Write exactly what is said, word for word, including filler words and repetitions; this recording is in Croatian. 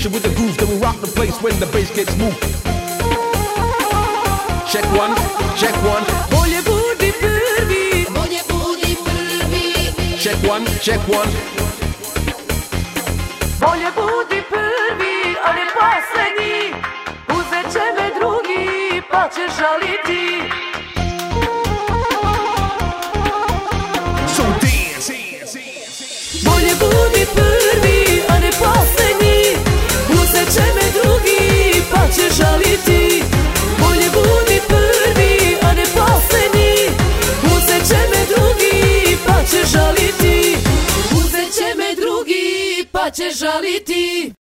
motion with the groove, then we rock the place when the bass gets moved. Check one, check one. Bolje budi prvi, bolje budi prvi. Check one, check one. bolje budi prvi, a ne poslednji. Uzet će me drugi, pa će žaliti. So dance. Bolje budi prvi, a ne poslednji. Uzet će me drugi, pa će žaliti. Bolje budi prvi, a ne poslednji. Uzet će me drugi, pa će žaliti. Uzet će me drugi, pa će žaliti.